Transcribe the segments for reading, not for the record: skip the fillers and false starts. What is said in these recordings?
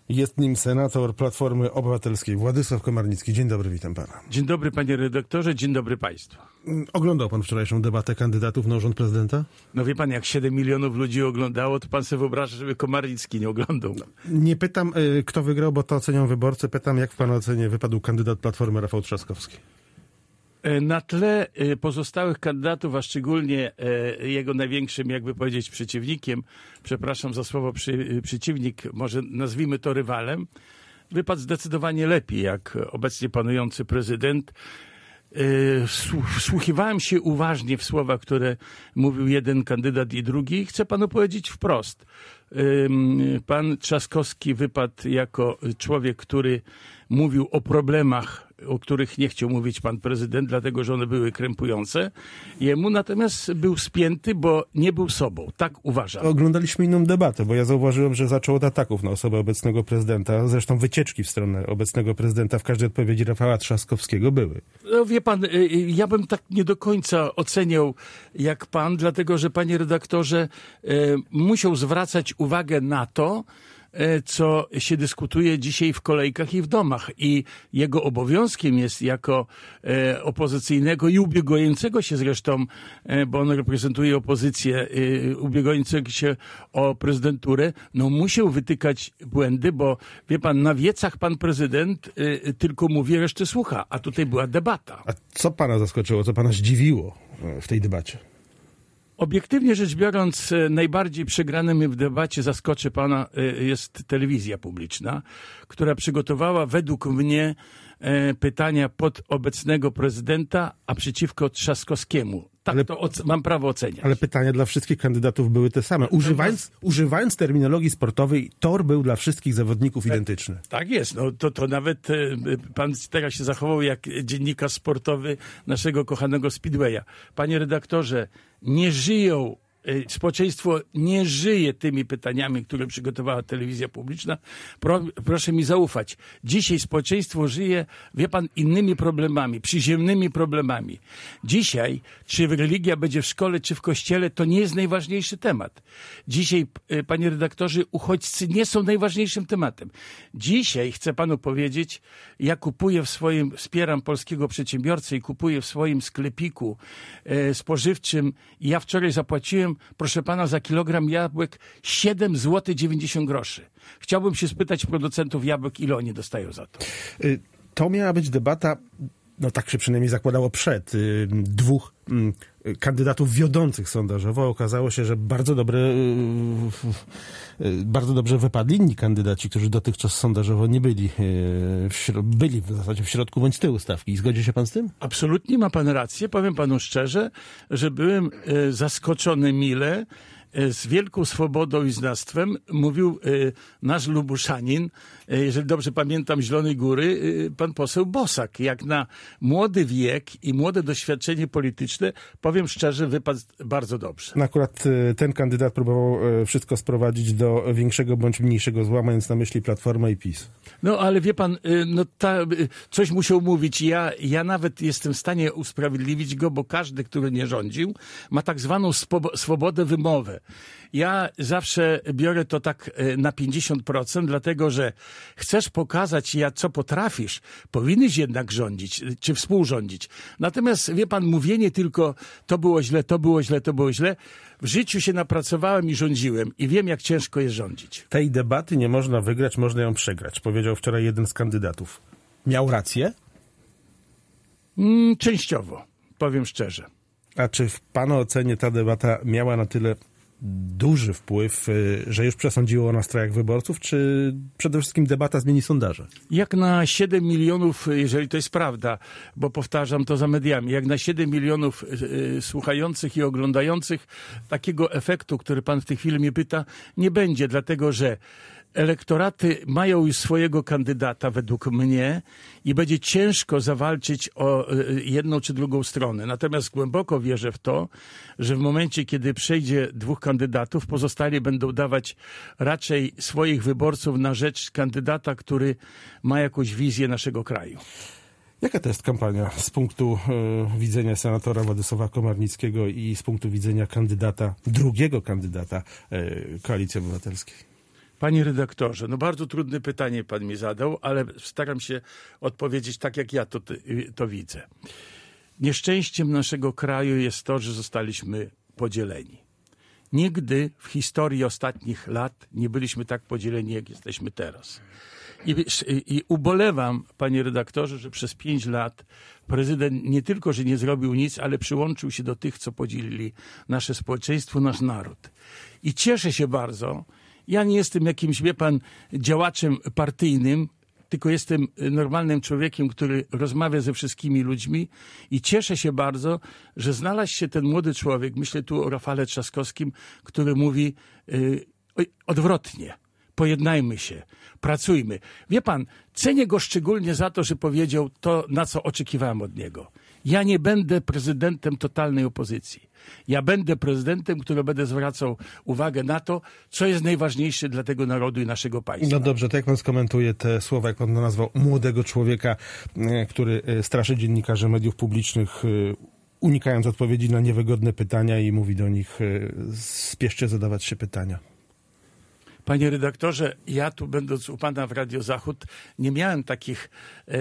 Jest nim senator Platformy Obywatelskiej Władysław Komarnicki. Dzień dobry, witam pana. Dzień dobry, panie redaktorze, dzień dobry państwu. Oglądał pan wczorajszą debatę kandydatów na urząd prezydenta? No wie pan, jak 7 milionów ludzi oglądało, to pan sobie wyobraża, żeby Komarnicki nie oglądał. Nie pytam, kto wygrał, bo to ocenią wyborcy. Pytam, jak w pana ocenie wypadł kandydat Platformy Rafał Trzaskowski? Na tle pozostałych kandydatów, a szczególnie jego największym, jakby powiedzieć, przeciwnikiem, przepraszam za słowo przeciwnik, może nazwijmy to rywalem, wypadł zdecydowanie lepiej, jak obecnie panujący prezydent. Wsłuchiwałem się uważnie w słowa, które mówił jeden kandydat i drugi. Chcę panu powiedzieć wprost. Pan Trzaskowski wypadł jako człowiek, który mówił o problemach, o których nie chciał mówić pan prezydent, dlatego że one były krępujące. Jemu natomiast był spięty, bo nie był sobą. Tak uważam. Oglądaliśmy inną debatę, bo ja zauważyłem, że zaczął od ataków na osobę obecnego prezydenta. Zresztą wycieczki w stronę obecnego prezydenta w każdej odpowiedzi Rafała Trzaskowskiego były. No wie pan, ja bym tak nie do końca oceniał jak pan, dlatego że, panie redaktorze, musiał zwracać uwagę na to, co się dyskutuje dzisiaj w kolejkach i w domach. I jego obowiązkiem jest jako opozycyjnego i ubiegającego się zresztą, bo on reprezentuje opozycję, ubiegającego się o prezydenturę, no musiał wytykać błędy, bo wie pan, na wiecach pan prezydent tylko mówi, resztę słucha, a tutaj była debata. A co pana zaskoczyło, co pana zdziwiło w tej debacie? Obiektywnie rzecz biorąc, najbardziej przegranym w debacie, zaskoczy pana, jest telewizja publiczna, która przygotowała według mnie pytania pod obecnego prezydenta, a przeciwko Trzaskowskiemu. Tak, ale, to mam prawo oceniać. Ale pytania dla wszystkich kandydatów były te same. Używając terminologii sportowej, tor był dla wszystkich zawodników identyczny. Tak jest. No, to nawet pan teraz się zachował jak dziennikarz sportowy naszego kochanego Speedwaya. Panie redaktorze, nie żyją, społeczeństwo nie żyje tymi pytaniami, które przygotowała telewizja publiczna. Proszę mi zaufać. Dzisiaj społeczeństwo żyje, wie pan, innymi problemami, przyziemnymi problemami. Dzisiaj, czy religia będzie w szkole, czy w kościele, to nie jest najważniejszy temat. Dzisiaj, panie redaktorze, uchodźcy nie są najważniejszym tematem. Dzisiaj, chcę panu powiedzieć, ja kupuję wspieram polskiego przedsiębiorcę i kupuję w swoim sklepiku spożywczym. Ja wczoraj zapłaciłem, proszę pana, za kilogram jabłek 7,90 zł. Chciałbym się spytać producentów jabłek, ile oni dostają za to. To miała być debata, no tak się przynajmniej zakładało przed, dwóch kandydatów wiodących sondażowo. Okazało się, że bardzo dobrze wypadli inni kandydaci, którzy dotychczas sondażowo nie byli, byli w zasadzie w środku bądź tyłu stawki. Zgodzi się pan z tym? Absolutnie ma pan rację. Powiem panu szczerze, że byłem zaskoczony mile. Z wielką swobodą i znawstwem mówił nasz Lubuszanin, jeżeli dobrze pamiętam, Zielonej Góry, pan poseł Bosak. Jak na młody wiek i młode doświadczenie polityczne, powiem szczerze, wypadł bardzo dobrze. No akurat ten kandydat próbował wszystko sprowadzić do większego bądź mniejszego zła, mając na myśli Platformę i PiS. No ale wie pan, coś musiał mówić. Ja nawet jestem w stanie usprawiedliwić go, bo każdy, który nie rządził, ma tak zwaną swobodę wymowy. Ja zawsze biorę to tak na 50%, dlatego że chcesz pokazać, co potrafisz, powinieneś jednak rządzić, czy współrządzić. Natomiast, wie pan, mówienie tylko to było źle, to było źle, to było źle. W życiu się napracowałem i rządziłem i wiem, jak ciężko jest rządzić. Tej debaty nie można wygrać, można ją przegrać, powiedział wczoraj jeden z kandydatów. Miał rację? Częściowo, powiem szczerze. A czy w pana ocenie ta debata miała na tyle duży wpływ, że już przesądziło o nastrojach wyborców, czy przede wszystkim debata zmieni sondaże? Jak na 7 milionów, jeżeli to jest prawda, bo powtarzam to za mediami, jak na 7 milionów słuchających i oglądających, takiego efektu, który pan w tej chwili mnie pyta, nie będzie, dlatego że elektoraty mają już swojego kandydata według mnie i będzie ciężko zawalczyć o jedną czy drugą stronę. Natomiast głęboko wierzę w to, że w momencie, kiedy przejdzie dwóch kandydatów, pozostali będą dawać raczej swoich wyborców na rzecz kandydata, który ma jakąś wizję naszego kraju. Jaka to jest kampania z punktu widzenia senatora Władysława Komarnickiego i z punktu widzenia drugiego kandydata Koalicji Obywatelskiej? Panie redaktorze, no bardzo trudne pytanie pan mi zadał, ale staram się odpowiedzieć tak, jak ja to widzę. Nieszczęściem naszego kraju jest to, że zostaliśmy podzieleni. Nigdy w historii ostatnich lat nie byliśmy tak podzieleni, jak jesteśmy teraz. I ubolewam, panie redaktorze, że przez 5 lat prezydent nie tylko, że nie zrobił nic, ale przyłączył się do tych, co podzielili nasze społeczeństwo, nasz naród. I cieszę się bardzo. Ja nie jestem jakimś, wie pan, działaczem partyjnym, tylko jestem normalnym człowiekiem, który rozmawia ze wszystkimi ludźmi i cieszę się bardzo, że znalazł się ten młody człowiek, myślę tu o Rafale Trzaskowskim, który mówi odwrotnie. Pojednajmy się, pracujmy. Wie pan, cenię go szczególnie za to, że powiedział to, na co oczekiwałem od niego. Ja nie będę prezydentem totalnej opozycji. Ja będę prezydentem, który będę zwracał uwagę na to, co jest najważniejsze dla tego narodu i naszego państwa. No dobrze, to jak pan skomentuje te słowa, jak pan to nazwał, młodego człowieka, który straszy dziennikarzy mediów publicznych, unikając odpowiedzi na niewygodne pytania i mówi do nich, spieszcie zadawać się pytania. Panie redaktorze, ja tu będąc u pana w Radio Zachód nie miałem takich,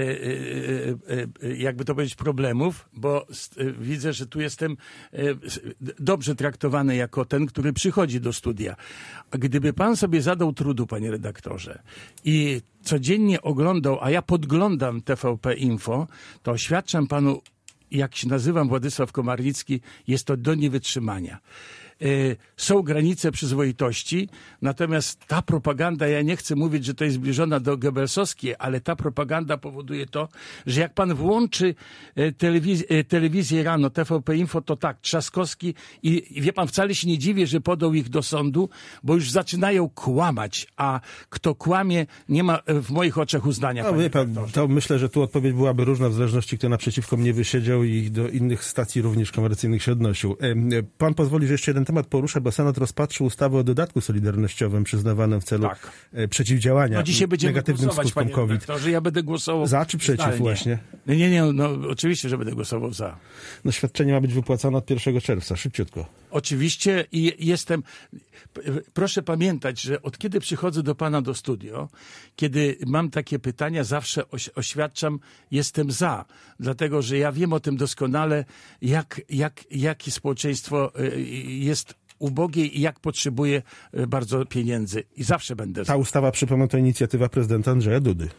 jakby to powiedzieć, problemów, bo widzę, że tu jestem dobrze traktowany jako ten, który przychodzi do studia. A gdyby pan sobie zadał trudu, panie redaktorze, i codziennie oglądał, a ja podglądam TVP Info, to oświadczam panu, jak się nazywam, Władysław Komarnicki, jest to do niewytrzymania. Są granice przyzwoitości, natomiast ta propaganda, ja nie chcę mówić, że to jest zbliżona do Goebbelsowskiej, ale ta propaganda powoduje to, że jak pan włączy telewizję rano, TVP Info, to tak, Trzaskowski i wie pan, wcale się nie dziwię, że podał ich do sądu, bo już zaczynają kłamać, a kto kłamie, nie ma w moich oczach uznania. No, wie pan, to myślę, że tu odpowiedź byłaby różna w zależności, kto naprzeciwko mnie wysiedział i do innych stacji również komercyjnych się odnosił. Pan pozwoli, że jeszcze jeden temat poruszę, bo Senat rozpatrzył ustawę o dodatku solidarnościowym przyznawanym w celu przeciwdziałania negatywnym skutkom COVID. Ja będę głosował za czy przeciw zdalnie. Właśnie? Nie, no oczywiście, że będę głosował za. No świadczenie ma być wypłacone od 1 czerwca, szybciutko. Oczywiście i jestem... Proszę pamiętać, że od kiedy przychodzę do pana do studio, kiedy mam takie pytania, zawsze oświadczam, jestem za. Dlatego, że ja wiem o tym doskonale, jakie społeczeństwo jest ubogie i jak potrzebuje bardzo pieniędzy. I zawsze będę za. Ta ustawa, przypomnę, to inicjatywa prezydenta Andrzeja Dudy.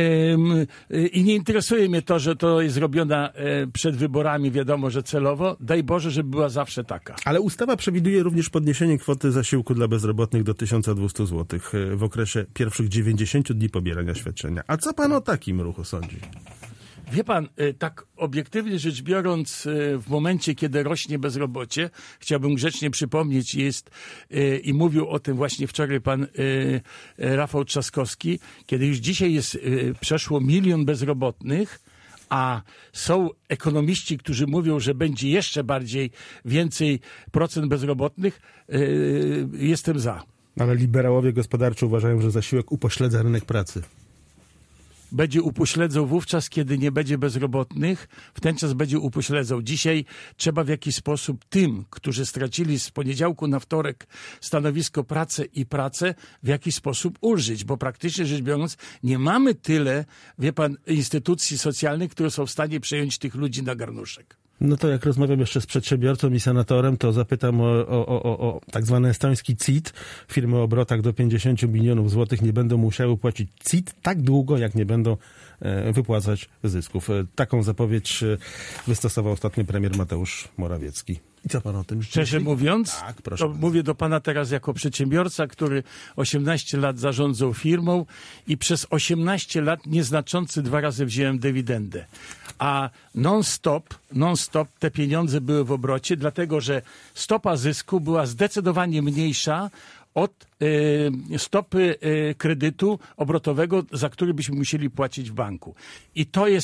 I nie interesuje mnie to, że to jest robiona przed wyborami, wiadomo, że celowo. Daj Boże, żeby była zawsze taka. Ale ustawa przewiduje również podniesienie kwoty zasiłku dla bezrobotnych do 1200 zł w okresie pierwszych 90 dni pobierania świadczenia. A co pan o takim ruchu sądzi? Wie pan, tak obiektywnie rzecz biorąc, w momencie, kiedy rośnie bezrobocie, chciałbym grzecznie przypomnieć, i mówił o tym właśnie wczoraj pan Rafał Trzaskowski, kiedy już dzisiaj jest przeszło 1 000 000 bezrobotnych, a są ekonomiści, którzy mówią, że będzie jeszcze więcej procent bezrobotnych, jestem za. Ale liberałowie gospodarczy uważają, że zasiłek upośledza rynek pracy. Będzie upośledzał wówczas, kiedy nie będzie bezrobotnych, w ten czas będzie upośledzał. Dzisiaj trzeba w jakiś sposób tym, którzy stracili z poniedziałku na wtorek stanowisko pracę, w jakiś sposób ulżyć, bo praktycznie rzecz biorąc nie mamy tyle, wie pan, instytucji socjalnych, które są w stanie przejąć tych ludzi na garnuszek. No to jak rozmawiam jeszcze z przedsiębiorcą i senatorem, to zapytam o tak zwany estoński CIT. Firmy o obrotach do 50 milionów złotych nie będą musiały płacić CIT tak długo, jak nie będą wypłacać zysków. Taką zapowiedź wystosował ostatnio premier Mateusz Morawiecki. I co pan o tym myśli? Szczerze mówiąc, tak, proszę to mówię do pana teraz jako przedsiębiorca, który 18 lat zarządzał firmą i przez 18 lat nieznaczący 2 razy wziąłem dywidendę. A non-stop te pieniądze były w obrocie, dlatego że stopa zysku była zdecydowanie mniejsza od stopy kredytu obrotowego, za który byśmy musieli płacić w banku. I to jest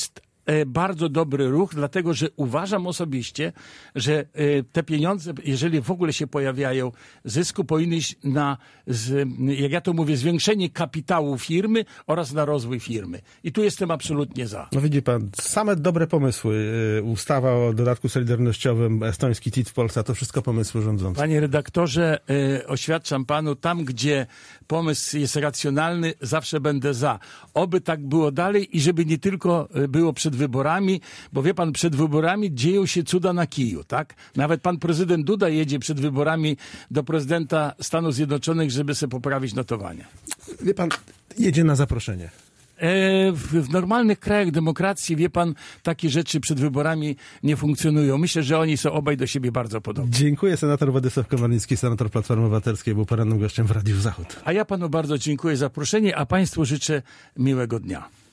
bardzo dobry ruch, dlatego że uważam osobiście, że te pieniądze, jeżeli w ogóle się pojawiają, zysku powinny iść na, jak ja to mówię, zwiększenie kapitału firmy oraz na rozwój firmy. I tu jestem absolutnie za. No widzi pan, same dobre pomysły. Ustawa o dodatku solidarnościowym, estoński CIT w Polsce, to wszystko pomysły rządzące. Panie redaktorze, oświadczam panu, tam gdzie pomysł jest racjonalny, zawsze będę za. Oby tak było dalej i żeby nie tylko było przed wyborami, bo wie pan, przed wyborami dzieją się cuda na kiju, tak? Nawet pan prezydent Duda jedzie przed wyborami do prezydenta Stanów Zjednoczonych, żeby sobie poprawić notowania. Wie pan, jedzie na zaproszenie. W normalnych krajach demokracji, wie pan, takie rzeczy przed wyborami nie funkcjonują. Myślę, że oni są obaj do siebie bardzo podobni. Dziękuję. Senator Władysław Komarnicki, senator Platformy Obywatelskiej, był porannym gościem w Radiu Zachód. A ja panu bardzo dziękuję za zaproszenie, a państwu życzę miłego dnia.